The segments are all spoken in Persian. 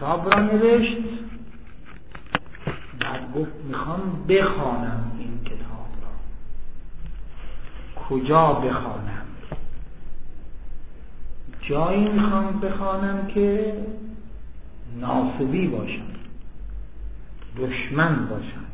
کتاب را نوشت. بعد گفت میخوام بخوانم این کتاب را. کجا بخوانم؟ جایی میخوام بخوانم که ناصبی باشم، دشمن باشم.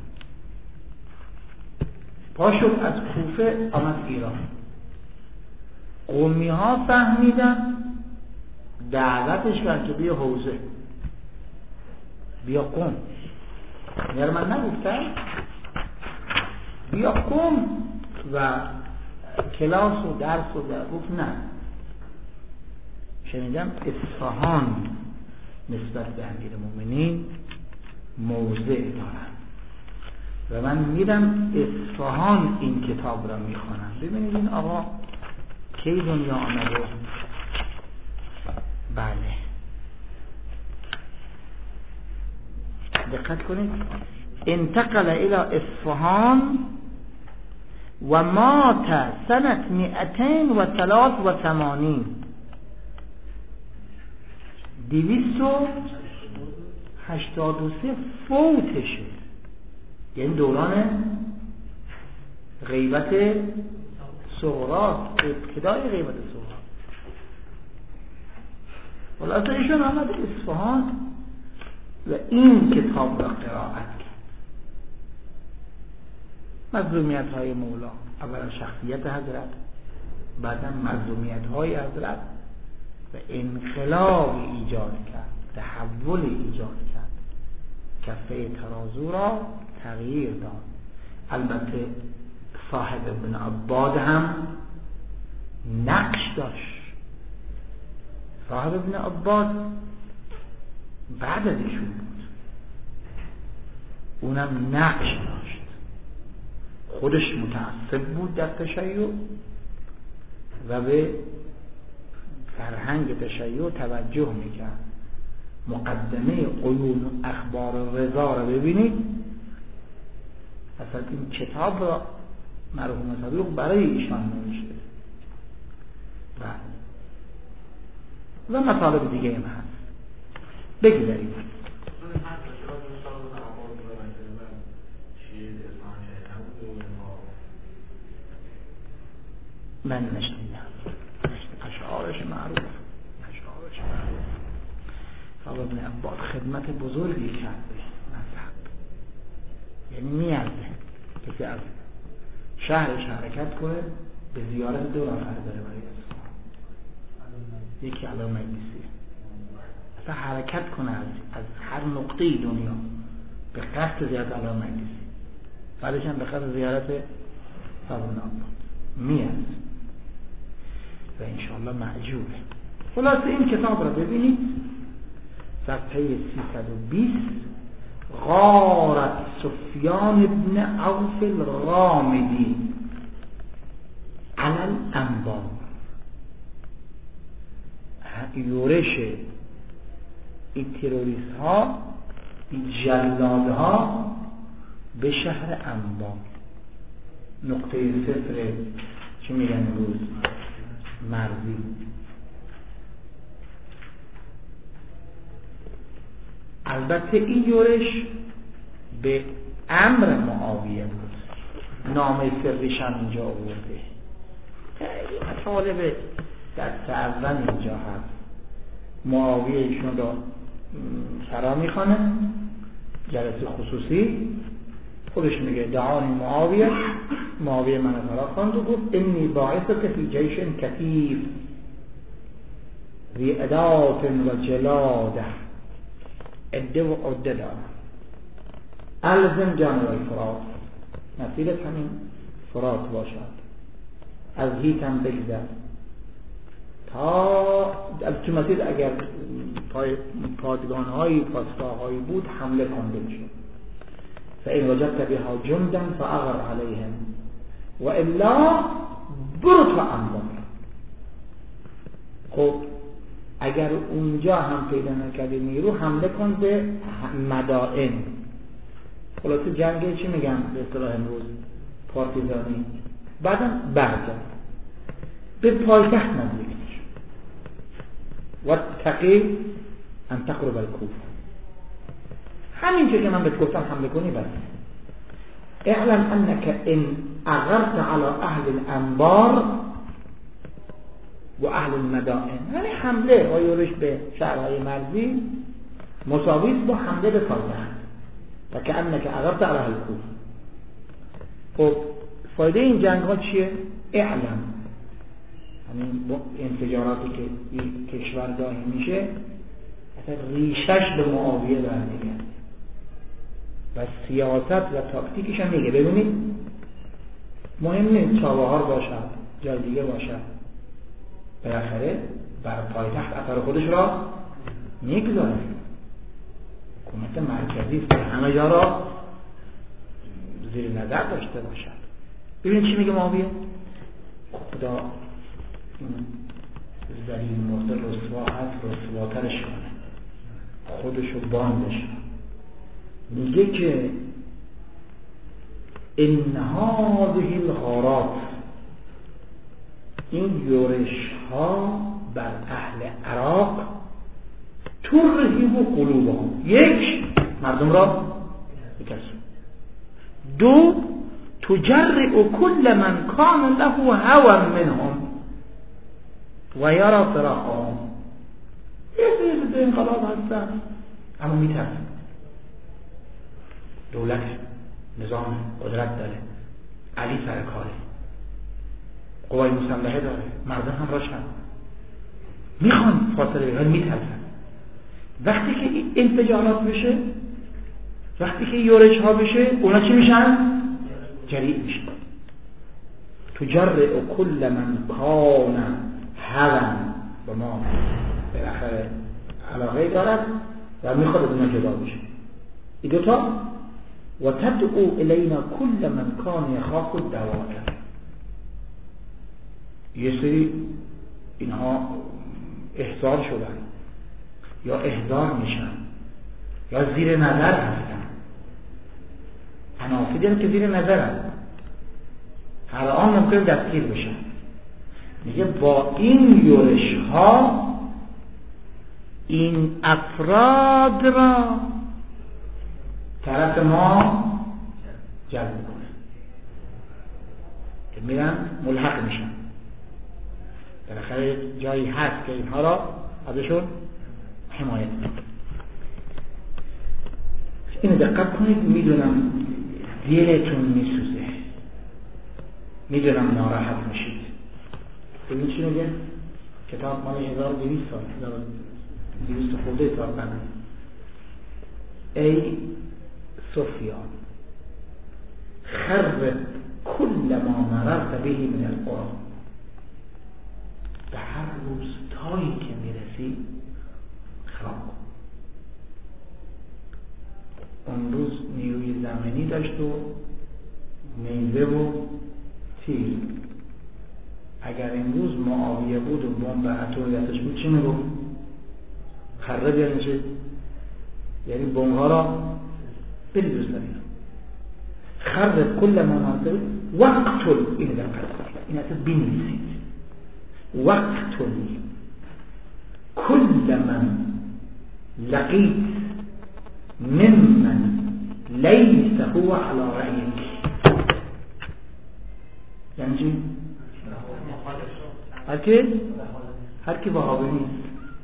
پاشو از کوفه آمد ایران. قومی ها فهمیدن، دعوتش کرد که بیا حوزه، بیا قم. میگه من نگفتم بیا قم و کلاس و درس و در گفت نه. شنیدم اصفهان نسبت به امیرالمومنین موضع دارن و من میرم اصفهان این کتاب را میخوانم. ببینید این آقا کی دنیا آمده؟ بله دقت کنید. انتقل الى اصفهان و مات سنة 283 283 فوتشه، یعنی دوران غیبت صغرا، ابتدای غیبت صغرا. خلاصه ایشون آمد اصفهان و این کتاب را قرائت کرد. مظلومیت های مولا، اولا شخصیت حضرت، بعدا مظلومیت های حضرت و انقلاب ایجاد کرد، تحول ایجاد کرد، کفه ترازو را تغییر داد. البته صاحب ابن عباد هم نقش داشت. صاحب ابن عباد بعد از ایشون بود، اونم نقش داشت. خودش متعصب بود در تشیع و به فرهنگ تشیع توجه میکرد. مقدمه عیون اخبار رضا را ببینید. اصلا این کتاب را مرحوم صدوق برای ایشان نوشته و مطالب دیگه هم هست. بگذاریم. من نشنیدم اشعارش معروف. صاحب ابن عباد خدمت بزرگی کرد به مذهب، یعنی میارزه کسی از شهرش حرکت کنه به زیارت 2 نفر داره برای اصفهان. یکی علامه مجلسی اصلا حرکت کنه از هر نقطه دنیا به قصد زیارت علامه مجلسی، بعدش هم به قصد زیارت صاحب ابن عباد میارزه و انشاءالله معجوبه. خلاصه این کتاب را ببینید، صفحه 320. غارت سفیان ابن عوف الغامدی علی الانبار. یورش این تروریست ها، این جلاد ها به شهر انبار، نقطه صفر چی میگن امروز مرزی. البته این یورش به امر معاویه بود، نامه سریش هم اینجا آورده. مطالب دست اول اینجا هست. معاویه ایشون را فرا میخوانه، جلسه خصوصی، خودش میگه دعانی معاویه من فرا خواند و گفت انی باعثک فی جیش کثیف ذی ادات و جلاده، عده و عده دارم، الزم جانب الفرات، مسیرت همین فرات باشد، از هیتم بگذر تا تو مسیر اگر پادگانهایی پاسگاههایی بود حمله کنده بشه. فإن وجدت بها جندا فأغر عليهم وإلا برو تو انبار. خب اگر اونجا هم پیدا نکردی نیرو، حمله کن به مدائن. خلاصه جنگ چی میگن به اصطلاح امروز پارتیزانی. بعدم برگرد به پایتخت نزدیک و تقی ان تقرب الکوفه. همینجور که من بهت گفتم حمله کنی بس. اعلم انك ان اغرت على اهل الانبار و اهل المدائن، یعنی حمله و یورش به شهرهای مرزی مساوی با حمله به پایتخت و که انك اغرت على اهل الكوفه. خب فایده این جنگ ها چیه؟ اعلم، یعنی انفجاراتی که این کشور داهی میشه ریشش به معاویه برمیگرده و سیاست و تاکتیکش هم میگه. ببینید مهم نیست چابهار باشد جای دیگه باشد، بالاخره بر پایتخت اثر خودش را میگذاره. حکومت مرکزی است که همه جا را زیر نظر داشته باشد. ببینید چی میگه معاویه؟ خدا ذلیل مرده رسوا هست، رسواترش کنه، خودشو باندش. میگه که ان هذه الغارات، این یورش ها بر اهل عراق ترهب قلوبهم، یک مردم را بکسب، دو تجرع كل من كان له هوى منهم و یرا فراقهم. یه سری انقلاب هستن اما میترسن، دولت نظام قدرت داره، علی سر کاره، قوای مسلحه داره، مردم هم روشن میخوان فاصله بگیرن، میترسن. وقتی که انفجارات بشه، وقتی که یورش ها بشه، اونا چی میشن؟ جریء میشن. تجرع كل من کان هوا، با ما بالاخره علاقه دارد و میخواد از اونا جدا بشه. این دوتا و تدعو الینا كل من کان یخاف الدواء. یه سری اینها احضار شدن یا احضار میشن یا زیر نظر هستن. عناصری هم که زیر نظر هستن هر آن ممکن دستگیر بشن. میگه با این یورش ها این افراد را طرف ما جلب میکنه که میرن ملحق میشن. بالاخره جایی هست که اینها را ازشون حمایت میکنه. اینو دقت کنید. میدونم دلتون میسوزه، میدونم ناراحت میشید. ببین چی میگه؟ کتاب مال 1200 سال، 1200 خورده سال قبل. ای سفیان خرب كل ما مررت به من القرآن. به هر روستایی که میرسی خراب کن. اون روز نیروی زمینی داشت و نیزه و تیر. اگر امروز معاویه بود و بمب اتمی دستش بود چی میگفت؟ خرب یعنی چه؟ یعنی بمب ها را بریز زمین. خرب کل ما مناطق وقتل. این دقت این اصلا بنویسید. وقتل كل من لقيت ممن ليس هو على رأيك. یعنی چی؟ هر کی وهابی نیست،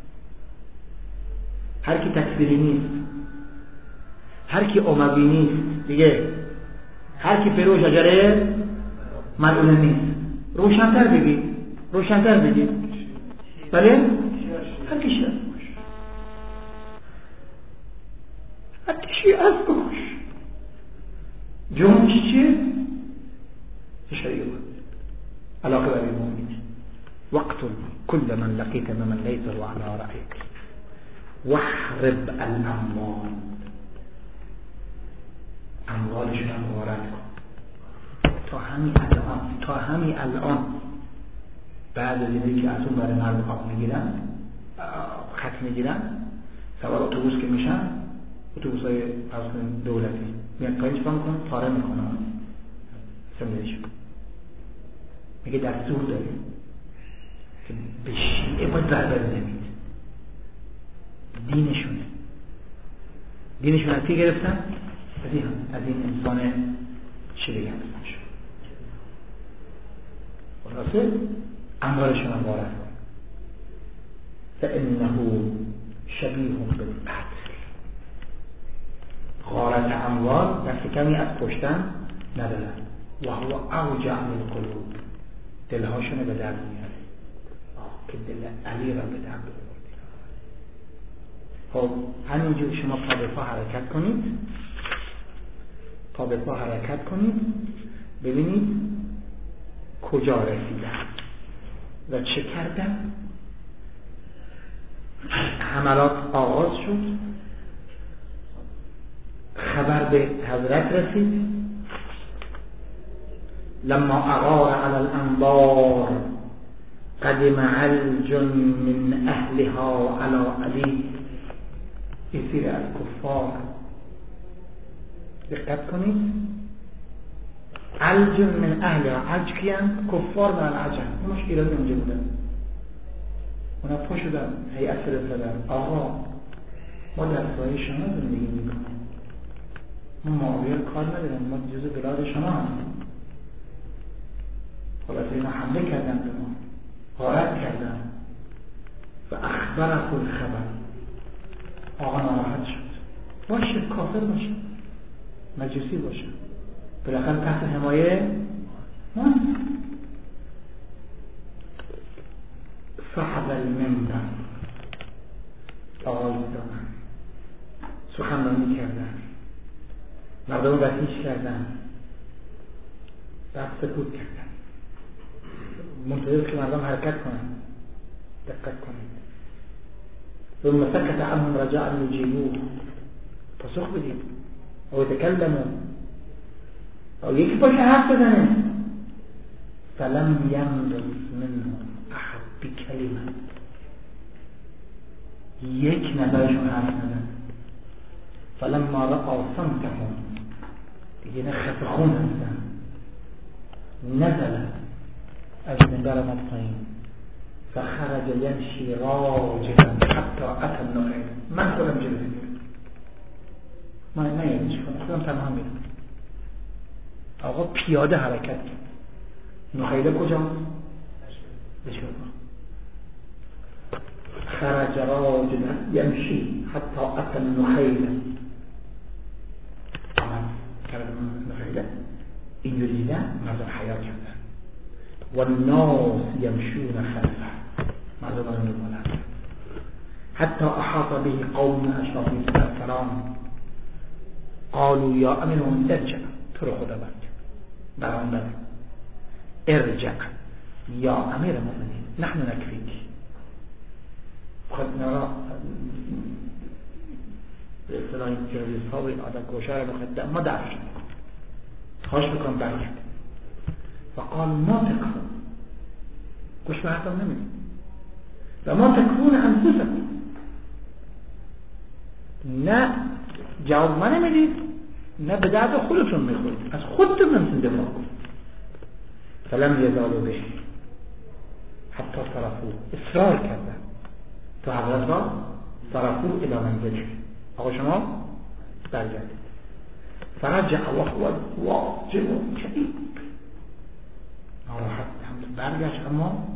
هر کی تکفیری نیست، هر کی اموی نیست دیگه، هر کی پیرو شجره ملعونه نیست. روشن‌تر بگی بله؟ هر کی شیعه باش، هر کی شیعه باش. جمعش چیه؟ شیعه بود. علاقه برای مومنین. وقتل كل من لقيت ممن ليس هو على رأيك واحرب الاموال. اموالشون هم غارت کن. تا همین الان بعد از اینه که اتم برای مردم آب میگیرن، خط میگیرن، سوار اتوبوس که میشن، اتوبوس های دولتی میاد پایین چیکار میکنن؟ پاره میکنن. سمدهشون میگه دستور داریم که به شیعه باید ضربه بزنید. دینشون از کی گرفتن؟ از این انسان شیعه گرفتن شد. خلاصه اموالشون هم وارد کن. فانه شبیه بالقتل. غارت اموال دست کمی از کشتن ندارن. و هو اوجع للقلوب. دلهاشون به درد میاره. که دل علی را به درد بردی. خب همینجور شما پا به پا حرکت کنید. پا به پا حرکت کنید. ببینید کجا رسیدن و چه کردن. حملات آغاز شد. خبر به حضرت رسید. لما اغار على الانبار قدم علج من اهلها على علی. یسیر از کفار دقت کنید. علج من اهلها. علج کیان؟ کفار من العجم. اونش ایرانی اونجا بودن. اونا پا شدن هیئت فرستادن. آقا ما در سایه شما زندگی میکنیم. ما معاویه کار نداریم. ما جزء بلاد شما هستیم. خلاصه اینا حمله کردن به ما. غارت کردن. و اخبره الخبر. آقا ناراحت شد. باشه کافر باشه. مجوسی باشه. بالاخره تحت حمایه ما. صحب المنبر. آغاز دادن. سخنرانی کردن. مردم بسیج کردن. بعد سکوت کردن. منتظر که مردم حرکت کنن. دقت کنید. ثم سكت عنهم رجاء يجيبوه. پاسخ بدید. او يتكلموا. او یکی باشه حرف بزنه. فلم ينبس منهم احد بكلمه. یک نظرشون حرف نزد. فلما رأى صمتهم. دیگه نخف خون هستن. نزل از منبر آمد پایین. فخرج يمشي راجلا حتى اتى النخيل. من خودم جلوی میرم. من نمیدونش کنم. خودم تنها میرم. آقا پیاده حرکت کرد. نخیله کجا؟ بشور. خرج راجلا يمشي حتى اتى النخيل. آمد کرد نخیله. اینجوری دیدن مردم حیا کردن. والناس يمشون خلفه. مردم رو میکنن. حتى احاط به قوم اشرافی السلام. قالوا یا امین ارجع. تو رو خدا برام بده. ارجع یا امیر المؤمنین نحن نکفیک. خود نرا به اصطلاح این تروریست ها و این آدم کشا رو بخواد ما دعوش نکن. خواهش بکن برگرد. فقال ما تکفون. گوش به حرفم نمیدید. و ما تکفون انفسکم. نه جواب من نمیدید، نه به درد خودتون میخورید. از خودتون نمیتون دفاع کنید. فلم یزالوا به حتی صرفو. اصرار کردن تو حضرت را صرفو الی منزله. آقا شما برگردید. فرجع وهو واجب کئیب. ناراحت برگشت اما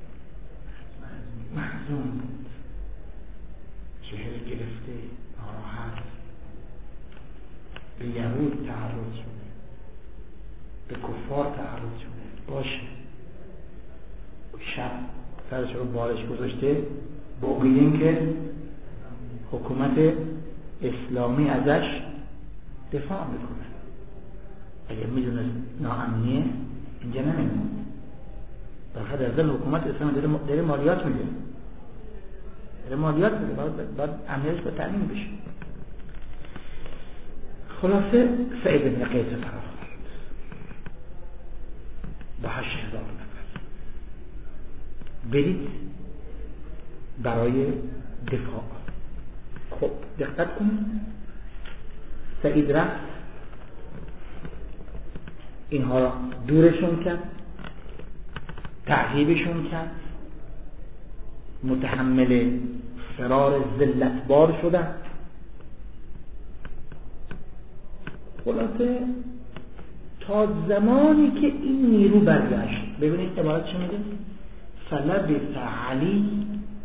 محزون بود. چهره گرفته، ناراحت. به یهود تعرض شده، به کفار تعرض شده. باشه شب سرش رو بارش گذاشته با امید که حکومت اسلامی ازش دفاع میکنه. اگر میدونست ناامنیه اینجا نمیمونه. بخاطر از حکومت اسلامی داره مالیات میده. مالیات میده. باید امنیتش با تامین بشه. خلاصه سعید بن قیس طرف با 8000 نفر برید برای دفاع. خب دقت کنید. سعید رفت اینها را دورشون کرد، تعذیبشون کرد، متحمل فرار ذلتبار شدن. خلاصه تا زمانی که این نیرو برگشت. ببینید عبارت چه میگه؟ فلبث علی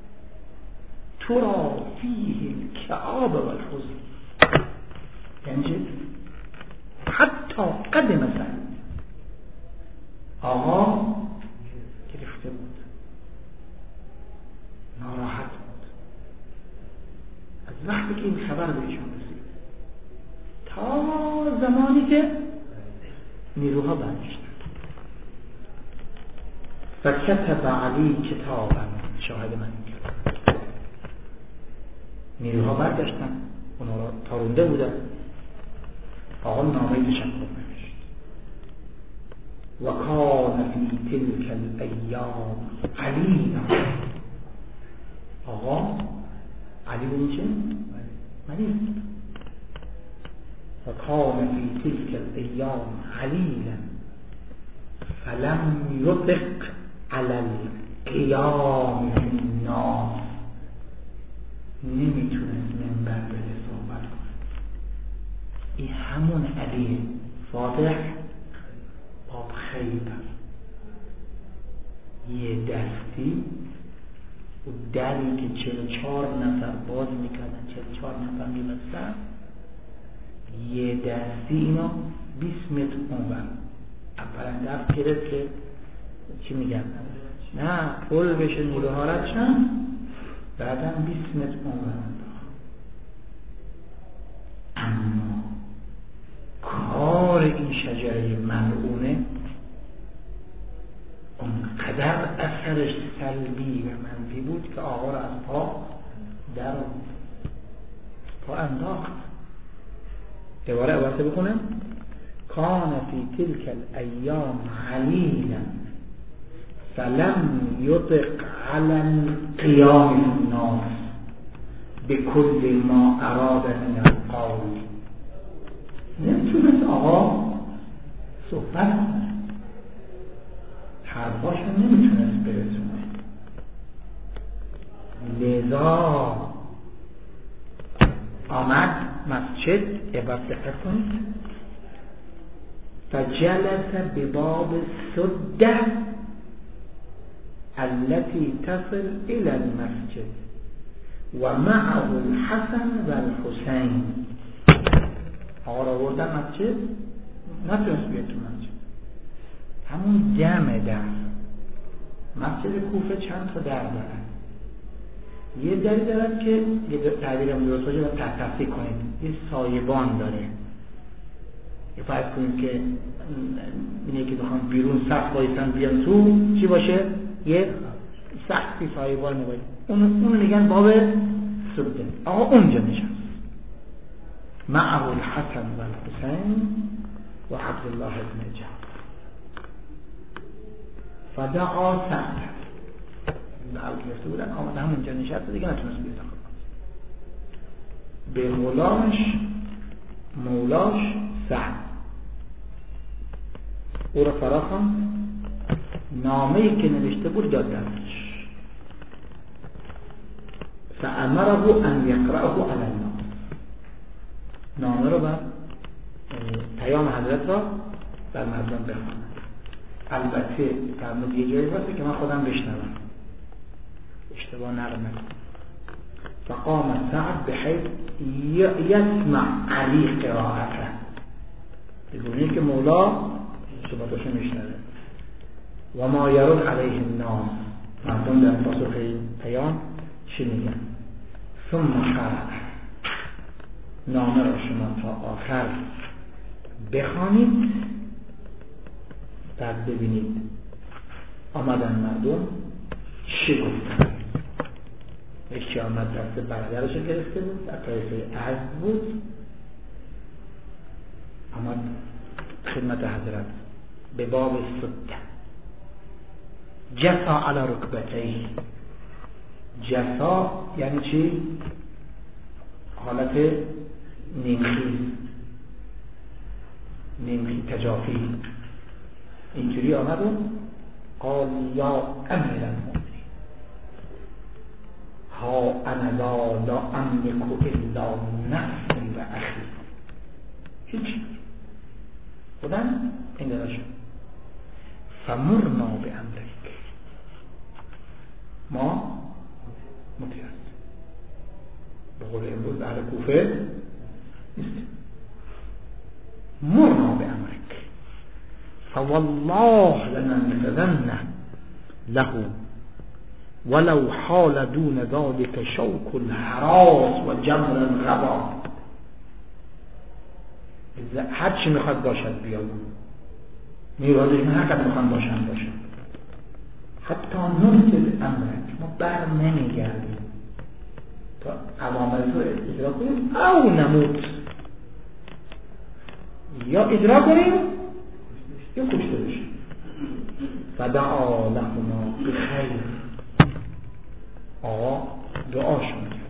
ترا فیه الکآب والحزن، یعنی چه؟ حتی قدم سعید آقا گرفته بود، ناراحت بود از وقتی که این خبر بهشون رسید تا زمانی که نیروها برگشتن. فکتب علی کتابا، شاهد من نیروها برگشتن، اونا را تارونده بودن. آقا نامه تشکر نوشت. و کان فی تلک الایام علینا، آقا علی بودی چه؟ ملیک. و کان فی تلک الایام علیلا فلم یطق علی القیام فی الناس، نمیتونست منبر بده صحبت کنه. این همون علی فاتح باب خیبر، یه دستی و دری که 44 نفر باز میکردن، 44 نفر میبستن، یه دستی اینا 20 متر اونور اولا دفت گرفت که چی میگن؟ نه پل بشه نیروها رد شن، بعدم 20 متر اونور. اما کار این شجره ملعونه اونقدر اثرش سلبی و منفی بود که آقا را از پا در پا انداخت. دوباره عبارت بکنم. کان فی تلک الایام علیلا فلم یطق علی القیام الناس بكل ما اراد من القول، نمیتونست آقا صحبت کنه، حرفاشو نمیتونست برسونه. لذا آمد مسجد، عبارت دقت کنید، فجلس بباب السده التي تصل الى المسجد و معه الحسن و الحسین. آقا را بردن مسجد، نتونست بیاد تو مسجد، همون جمع در مسجد کوفه چند تا در دارن. یه دری دارن که یه تعبیرم درست باشه و تصفیه کنید، یه سایبان داره. یه فرض کنید که اینه که بخوام بیرون سقف بایستن بیان تو چی باشه؟ یه سقفی سایبان نباید، اونو میگن باب سده. آقا اونجا نشست، معه الحسن و الحسین و عبدالله ابن جعفر. فدعا سعد، دعا گرفته بودن، آمده همونجا نشست، دیگه نتونست بیاد به مولاش سعد. او را فراخوان، نامه‌ای که نوشته بود داد دستش. فامره ان یقرأه علی الناس، نامه رو بر پیام حضرت را بر مردم بخواند. البته فرمود یه جایی باشه که من خودم بشنوم، اشتباه نقل نکنم. فقام سعد بحيث يسمع علی قراءته، بگونه که مولا صحبتاشو میشنوه. و ما یرد علیه الناس، مردم در پاسخ پیام چی میگن؟ ثم قرأ، نامه را شما تا آخر بخوانید، بعد ببینید آمدن مردم چی گفتن. یکی آمد دست برادرش گرفته بود، در طایفه عزم بود، آمد خدمت حضرت به باب سده، جسا علی رکبتیه. جسا یعنی چی؟ حالت نیمخیز، تجافی. اینجوری آمد و قال یا امیر المؤمنین ها انا لا املک الا نفسی و اخی. هیچ فمرنا به امرک، ما مطیع هستیم. به قول امروز اهل کوفه نیستیم. مرنا به امرک فوالله لننفذن له ولو حال دون ذلك شوك الحراس و جمر الغبا. هر چی میخواد باشد بیاد، نیرازش حقیقت میخواد باشد حتی ننفذ امرک، ما بر نمیگردیم تا اوامر تو اجرا کنیم او نموت، یا اجرا کنیم یا کشته بشیم. فدعا لهما بخیر، آقا دعاشون کرد.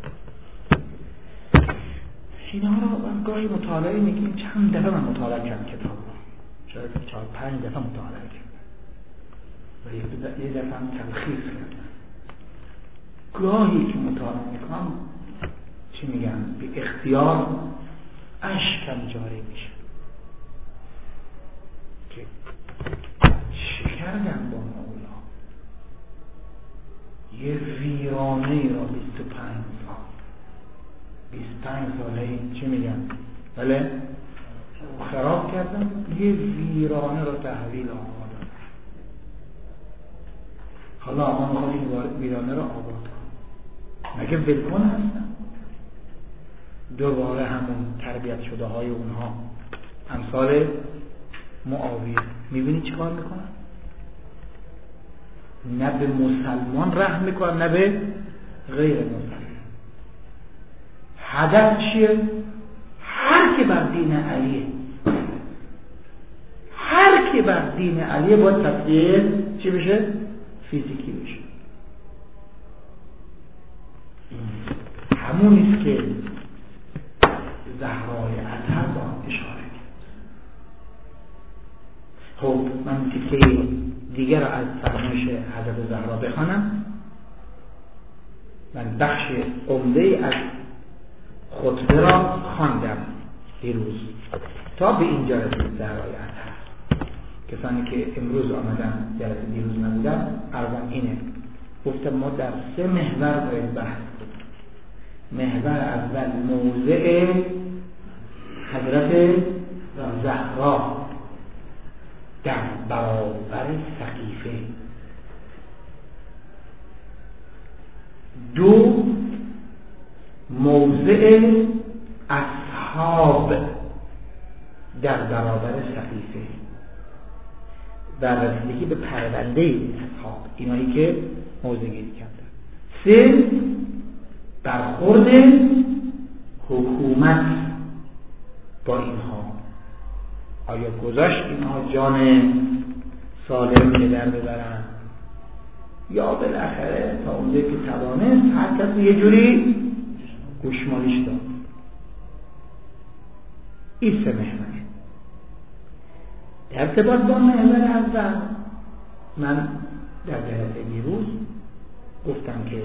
اینها رو من گاهی مطالعه میگیم، چند دفعه من مطالعه کردم کتاب رو، شاید 4-5 دفعه مطالعه کردم و یه دفعه هم تلخیص کردم. گاهی که مطالعه میکنم چی میگم، به اختیار اشکم جاری میشه که چی کردم با مولا. یه ویرانه را 25 ساله چی میگم بله خراب کردم، یه ویرانه را تحویل آقا دادم. حالا آقا میخواد این ویرانه را آباد کن، مگه ولکن هستم؟ دوباره همون تربیت شده های اونها امثال معاویه، میبینی چی کار میکنن؟ نه به مسلمان رحم میکنن نه به غیر مسلمان. هدف چیه؟ هر که بر دین علیه، هر که بر دین علیه باید تصفیه چی بشه؟ فیزیکی بشه. همونیست که زهرای اطهر با اشاره کرد. خب من تیکه دیگر را از فرمایش حضرت زهرا بخوانم. من بخش عمده از خطبه را خواندم دیروز تا به اینجا رسید. زهرای اطهر، کسانی که امروز آمدن جلسه دیروز نبودن، عرضم اینه، گفتم ما در 3 محور باید بحث کنیم. محور اول موضع حضرت زهرا در برابر سقیفه، 2 موضع اصحاب در برابر سقیفه و رسیدگی به پرونده اصحاب، اینایی که موضع گیری کردن. 3 برخورد حکومت با اینها، آیا گذاشت اینها جان سالم که در ببرن یا بالاخره تا اونجایی که توانست هر کسی یه جوری گوشمالیش داد. این 3 محوره. در ارتباط با محور اول من در جلسه دیروز گفتم که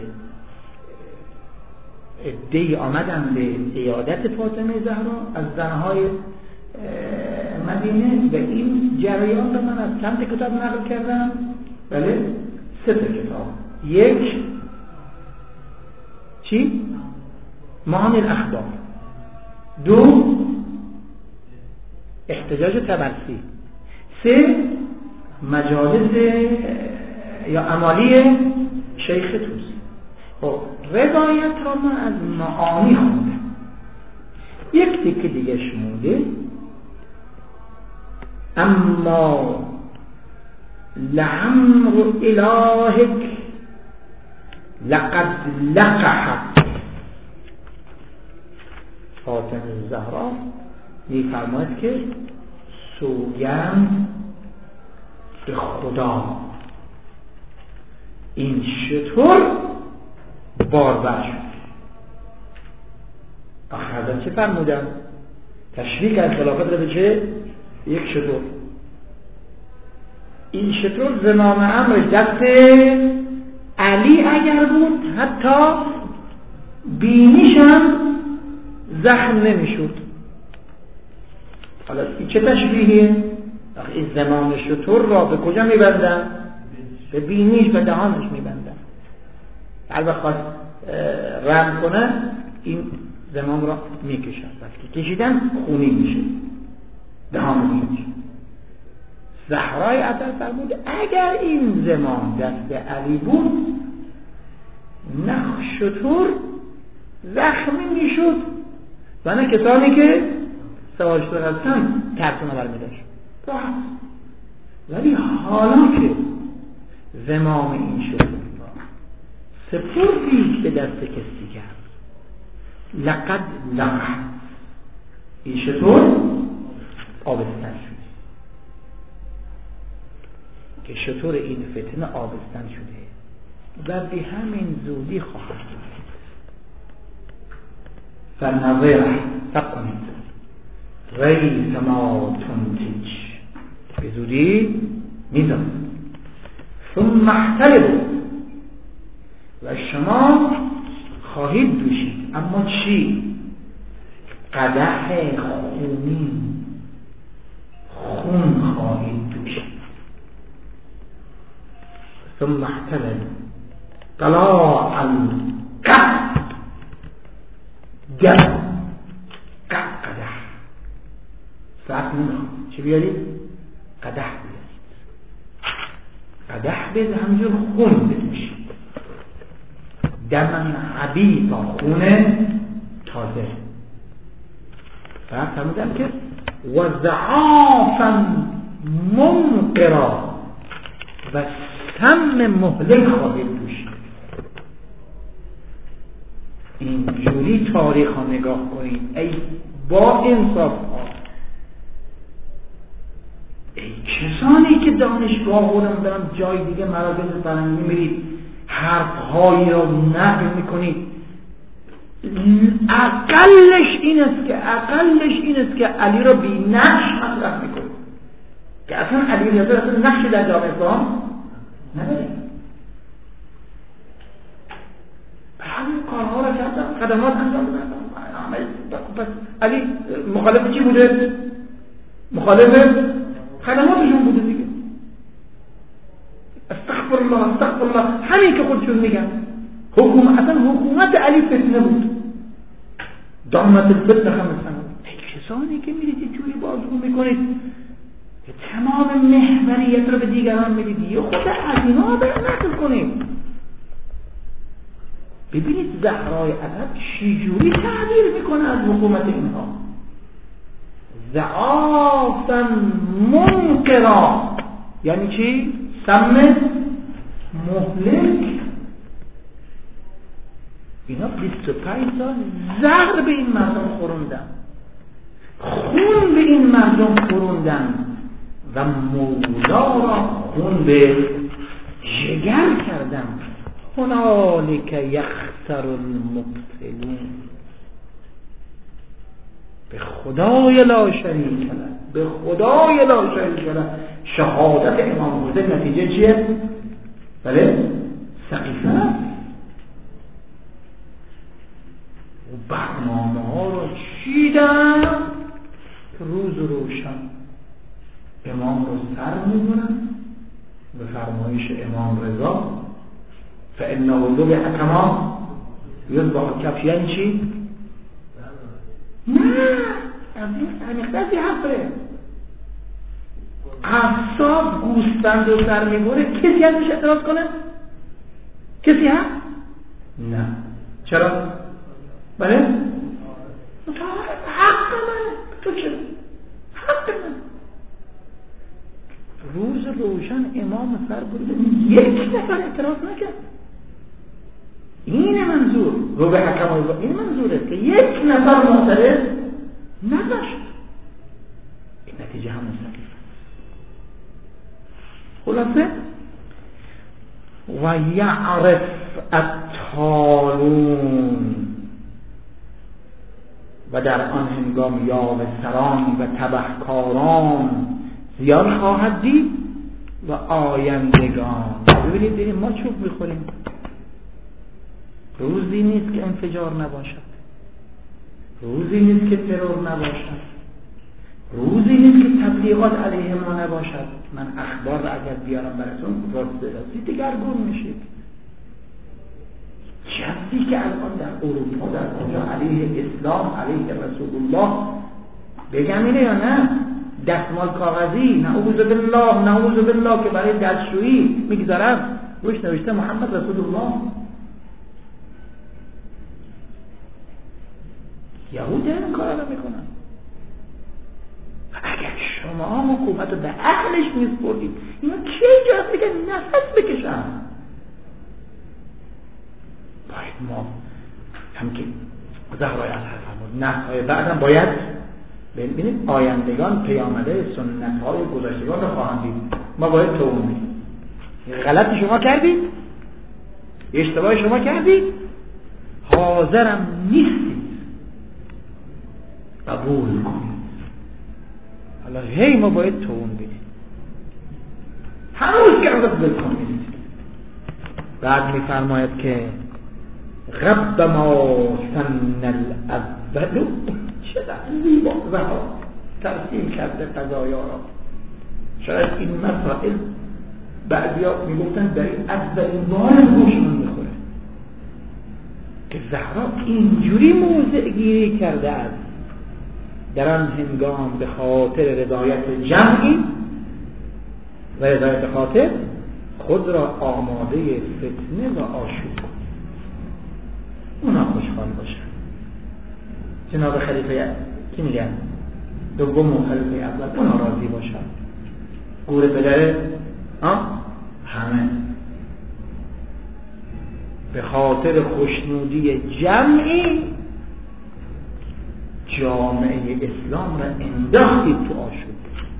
عده‌ای آمدن به عیادت فاطمه زهرا از زنهای مدینه و این جریان رو من از چند کتاب نقل کردم. بله 3 کتاب. 1 چی؟ معانی الاخبار، 2 احتجاج تبرسی، 3 مجالس یا عمالی شیخ توسی. خب روایت را من از معانی خوندم. یک تیکه دیگه شموده اما لعمر الهک لقد لقحت. فاطمه زهرا میفرماید که سوگند به خدا این شطور باربر شد. آخر چه فرمودن؟ تشریح کرد خلافت را به چه؟ یک شطور. این شطور زمام امرش دست علی اگر بود حتی بینیشم زخم نمیشد. حالا این چه تشریحیه؟ وقتی زمام شتر را به کجا میبندن؟ به بینیش و دهانش میبندن. هر وقت خواست رم کنه این زمام را میکشن، وقتی کشیدن خونی میشه، دهان میشه. زهرای عطر فرمود اگر این زمام دست علی بود نخ شتر زخمی میشد و نه کسانی که سوار شتر هستن ترسونه برمیداشت. ولی حالا که زمام این شتر سپردی به دست کسی کرد، لقد لقد این شتر آبستن شد، که شتر این فتنه آبستن شده و به همین زودی خواهد بود. فنظر سب کنید ریس ما تنتج، به زودی میزن. ثم احتلبوا، و شما خواهید دوشید، اما چی؟ قدح خونین، خون خواهید دوشید. ثم احتلبوا طلاعا قدح ساعت نمیخواد چی بیارید؟ قدح بیارید. قدح بید همجور خون بید دمن عبی تا خون تازه. فهم فرمودم که و ضعافا منقرا و سم مهلک خواهید دوشید. اینجوری تاریخ ها نگاه کنید ای با انصاف ها، ای کسانی که دانشگاه و نمیدونم جای دیگه مراکز فرهنگی میرید حرف هایی را نقل میکنید، اقلش این است که علی را بی نقش مطرح میکنید، که اصلا علی را اصلا نقشی در جامعه اسلام ندارید. همین کارها را کردن، قدمات انجام دادن. پس علی مخالف چی بوده؟ مخالف خدماتشون بوده دیگه. استغفر الله همین که خودشون میگن. حکومت علی فتنه بود، دامت الفتنه خمسن. کسانی که میرید یه جوری بازگو میکنید که تمام محوریت رو به دیگران میدید، یه خود از اینا نقل کنید. ببینید زهرای عطر چجوری تعبیر میکنه از حکومت اینها. ضعافا منقرا یعنی چی؟ سم مهلک. اینا 25 سال زهر به این مردم خوروندن، خون به این مردم خوروندن و مولا را خون به جگر کردن. هنالک یخسر المبطلون. به خدای لا شریک له شهادت امام حسین نتیجه چیه؟ بله سقیفه است. و برنامه ها رو چیدن که روز روشن امام رو سر می‌برن به فرمایش امام رضا فإنه ذبح كما يذبح الكبش. یعنی چی؟ نه امیختازی حفره قصاب گوسفند رو سر میبره، کسی ازش اعتراض کنه؟ کسی هست؟ نه. چرا؟ بله؟ حق من. تو چرا؟ حق من. روز روشن امام سر برده یک نفر اعتراض نکرد. این منظور رو به حکم این منظوره که یک نفر معترض نداشت. این نتیجه همون سقیفه. خلاصه و یعرف الطالون، و در آن هنگام یاوه سران و تبهکاران زیان خواهد دید و آیندگان. ببینید ما چوب میخوریم، روزی نیست که انفجار نباشد، روزی نیست که ترور نباشد، روزی نیست که تبلیغات علیه ما نباشد. من اخبار را اگر بیارم براتون راستی دگرگون میشید. چیزی که الان در اروپا در کجا علیه اسلام، علیه رسول الله بگم اینه یا نه؟ دستمال کاغذی نعوذ بالله که برای دستشویی میگذارم روش نوشته محمد رسول الله. یهود این کارا رو میکنن. اگر شما حکومت رو به عقلش میسپردید، اینا کی اجازه میگه نفس بکشن؟ باید ما هم که زهرای اطهر فرمود نسل‌های بعدم باید ببینید آیندگان پیامده سنت‌های گذشتگان رو خواهند دید. ما باید توبه کنیم. غلطی شما کردید، اشتباه شما کردید، حاضرم نیستید قبول کنید. حالا هی ما باید توبه بدیم. هنوز که ازت بکنید. بعد می‌فرماید که غب ما سن الاول، چقدر زیبا زها ترسیم کرده قضایا را. شاید این مسائل بعضیا میگفتن در این اولین بار گوشمون میخوره که زهرا اینجوری موضع گیری کرده است در آن هنگام به خاطر رضایت جمعی و رضایت خاطر خود را آماده فتنه و آشوب کن. اونا خوشحال باشن. جناب خلیفه کی میگن؟ دوم خلیفه اول اونا راضی باشن. گور پدره همه به خاطر خوشنودی جمعی جامعه اسلام را انداختید تو آشوب،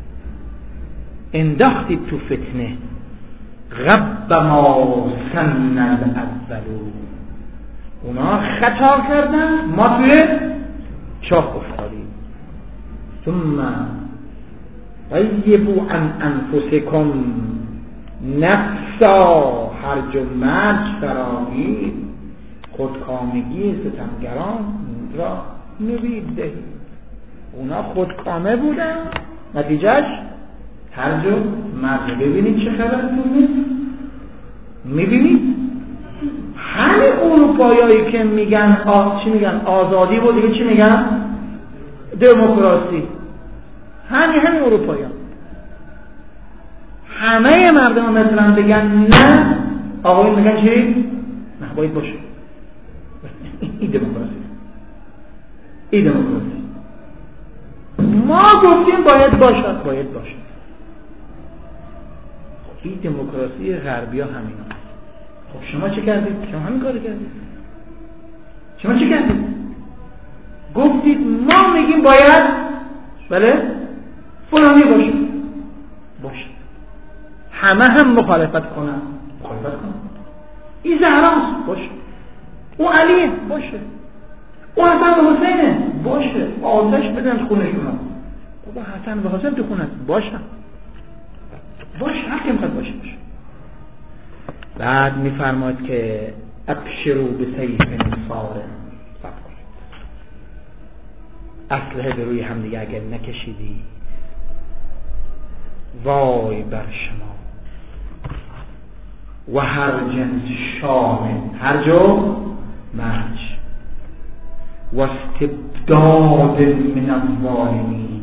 انداختید تو فتنه. غب ما سن الاولون، اونا خطا کردن، ما توی چاه افتادیم. ثم طیبوا عن انفسکم نفسا، هرج و مرج فراگیر، خودکامگی ستمگران را نوید دهید. اونا خودکامه بودن، نتیجهش هرج و مرج. ببینید چه خبرتون نیست؟ میبینید همین اروپایایی که میگن چی میگن آزادی بود، دیگه چی میگن دموکراسی. همین اروپاییان همه مردم مثلا بگن نه، آقایون میگن چی؟ نه باید باشه. این دموکراسی، این دموکراسی. ما گفتیم باید باشد، باید باشد. خب این دموکراسی غربی ها همینا. خب شما چه کردید؟ شما همین کار کردید. شما چه کردید؟ گفتید ما میگیم باید بله فلانی باشه، باشه. همه هم مخالفت کنن، این زهراست، باشه. اون علیه، باشه. اون حسن و حسینه، باشه. آتش بدن خونشون ها. بابا حسن و حسین تو خونه باشه، باشه. هر کی میخواد باشه، باشه. بعد میفرماید که ابشروا بسیف صارم، اسلحه به روی هم دیگه اگر نکشیدی وای بر شما. و هر جنس شامل، هر جو مرج، و استبداد من الظالمین،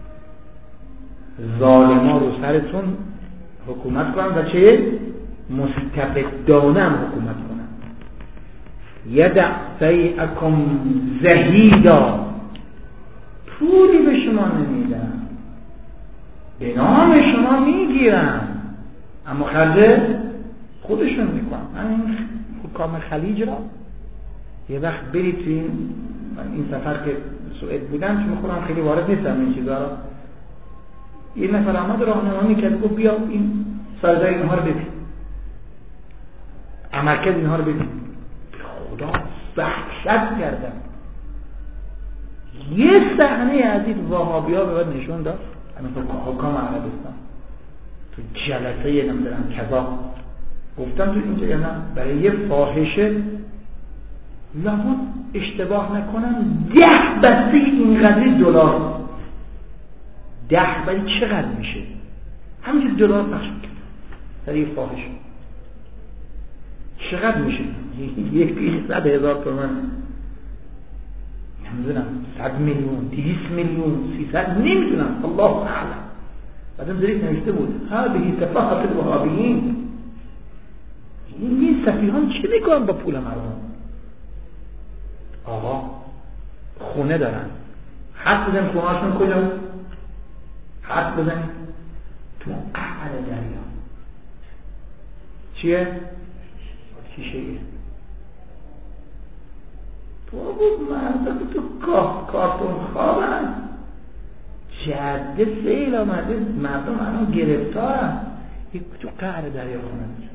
ظالما رو سرتون حکومت کنن و چه؟ مستبدانه هم حکومت کنن. یدع سیئکم زهیدا، پولی به شما نمیدن، به نام شما میگیرن، اما خرج خودشون میکنن. من این حکام خلیج را یه وقت برید تو این سفر که سوئد بودم، چون خودم خیلی وارد نیستم این چیزا را، یه نفر آمد راهنمایی کرد، گفت بیا این سازای اینها رو ببین، عملکرد اینها رو ببین. خدا وحشت کردم. یه صحنه از این وهابی‌ها به من نشون داد، همین حکام عربستان تو جلسه نمیدونم کذا، گفتم تو اینجا یا نه، برای یه فاحشه لابد اشتباه نکنم 10 بسته اینقدر دلار 10 ولی چقدر میشه؟ همینجور دلار پخش میکنه در یه فاحش چقدر میشه؟ 100,000 تومان، نمیدونم 100 میلیون، 200 میلیون، 300، نمیدونم، الله اعلم. بعدم ذریعه نوشته بود هذه تفاهت الوهابیین، این سفیهان چه میکنن با پول مردم؟ آقا خونه دارن، حرف بزنیم خونهاشون کجا؟ حرف بزنیم تو قعر دریا. چیه؟ شیشه ایه. بابا مردم تو کارتون خوابن، جده سیل آمده، مردم الان گرفتارن، تو قعر دریا خونه دارن.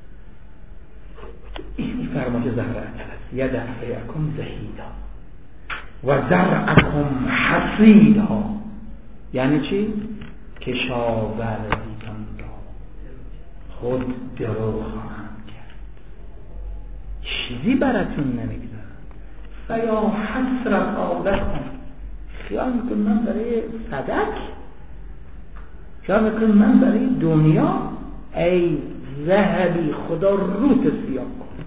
این فرمایش زهره است، یدعکم زهیدا و زرعکم حصیدا. یعنی چی؟ کشاورزیتان را خود درو خواهند کرد، چیزی براتون نمیگذارن. فیا حسرتا لکم، خیال میکن من برای صدق، خیال میکن من برای دنیا، ای ذهبی خدا روت سیاه کن.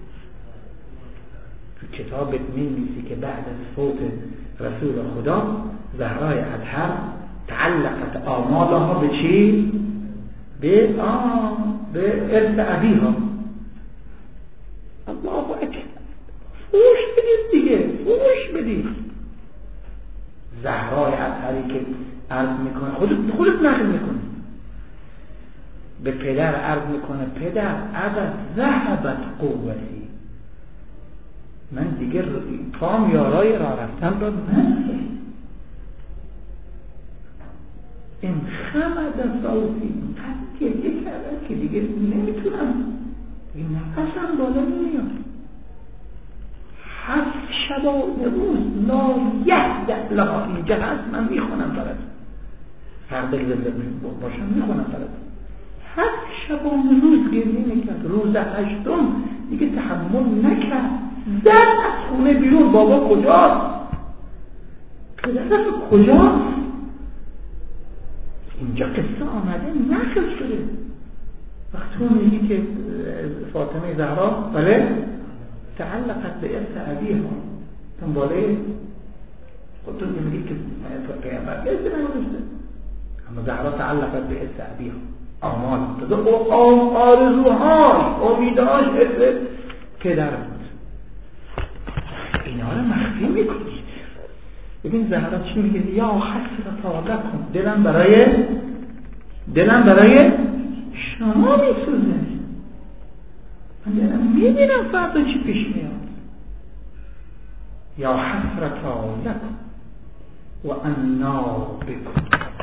تو کتابت می‌نویسی که بعد از فوت رسول خدا زهرای اطهر تعلقت آمالها به چی؟ به ارث ابیها. الله اکبر، فوش بدید دیگه، فوش بدید. زهرای اطهری که عرض میکنه، خودت نقل میکنه، به پدر عرض میکنه پدر ابد ذهبت قوتی، من دیگه پام یارای راه رفتن را نمی‌کنم. این خمد صوتی، قد گریه کرده که دیگه نمیتونم، این نفسم بالا نمیاد. 7 شبانه روز لا یهدأ لها، اینجا هست من میخونم برات، فردا که زنده باشم میخونم برات. 7 شبانه روز گریه میکرد، روز 8م دیگه تحمل نکرد، زد از خونه بیرون. بابا کجاست؟ پدرت کجاست؟ اینجا قصه آمده نقل شده. وقتی اون میگی که فاطمه زهرا بله تعلقت به ارث ابیها، دنباله خودتون میگی که پیامبر ارث نگذاشته، اما زهرا تعلقت به ارث ابیها، آمال او آرزوهاش، امیدهاش ارث پدر بود. اینا رو مخفی میکنید. ببین زهرا چی میگه؟ یا حسرتا لکم، دلم برای شما میسوزه، من دلم میبینم فردا چی پیش میاد. یا حسرتا لکم و انا بکم،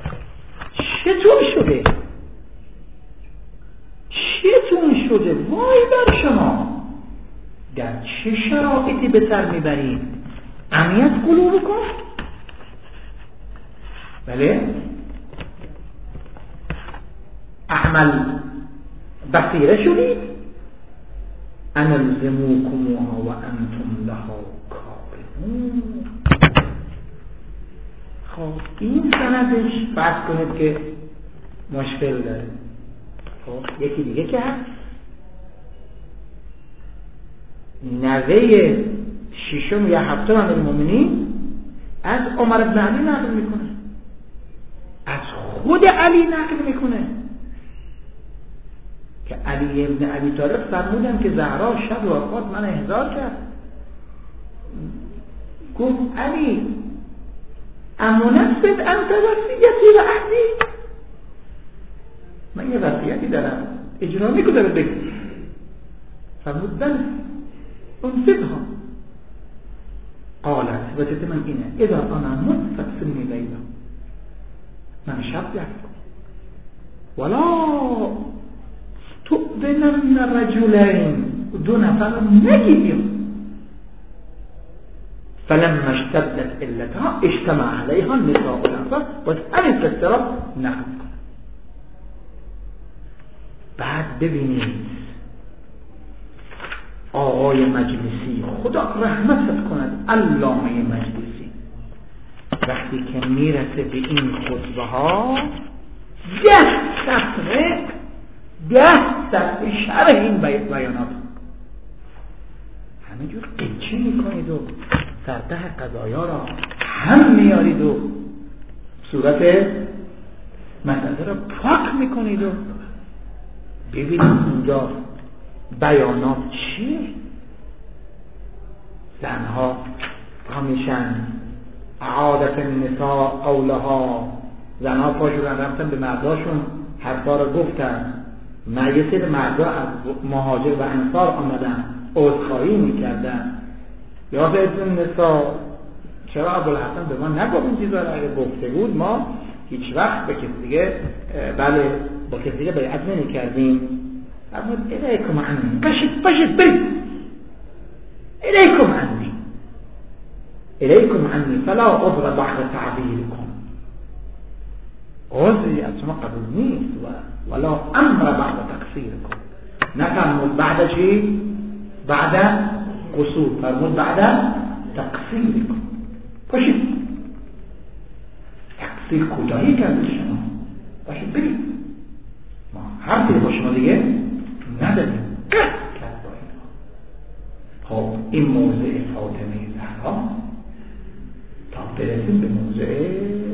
چطور شده وای بر شما، در چه شرایطی به سر میبرید؟ عمیت قلوبکم، بله اعمل بصیره شدید، انلزموکموها و انتم لها کارهون. خب این سندش فرض کنید که مشکل داره. خب یکی دیگه که هست نوه 6 یا 7 امیرالمومنین از عمر بن علی نقل میکنه، از خود علی نقل میکنه که علی ابن ابی طالب فرمودن که زهرا شب وفات من احضار کرد، گفت علی امونت بد انت وصیتی و عهدی، من یه وصیتی دارم اجرا میکنه بگی. فرمود بله انصفها. قالت وصیت من اینه اذا انا مت فاغسلنی لیلا، من شب درد کن، ولا تؤذنن رجلین، 2 نفر نگیدیم. فلما اشتدت علتها اجتمع علیها النساء والانصار و همین قصه را نقل کن. بعد ببینید آقای مجلسی، خدا رحمتت کند، علامه مجلسی، وقتی که میرسه به این خطبه ها 10 صفحه شرح این بیانات همینجور قیچی میکنید و سرده قضایا را هم میارید و صورت مسئله را پاک میکنید و ببینید اینجا بیانات چیه. زنها همیشن عادت النساء قولها، زنها پا شدن رفتن به مرداشون حرفا را گفتن. یه سری مردا از مهاجر و انصار آمدن عذرخواهی میکردن. یا به النساء چرا ابوالحسن به ما نگفت این چیزا را؟ اگه گفته بود ما هیچ وقت به کسی دیگه با کسی دیگه بیعت نمی‌کردیم. فرمود الیکم عنی، باشید برید الیکم عنی فلا عذر بعد تعبیرکم، عذری از شما قبول نیست ولا امر بعد تقصیرکم. نفرمود بعد چی؟ بعد قصور، فرمود بعد تقصیرکم. باشید تقصیر کجایی کرده شما؟ باشید برید، ما حرفی با شما دیگه نداریم. خب این موضع فاطمه زهرا تا برسیم به موضع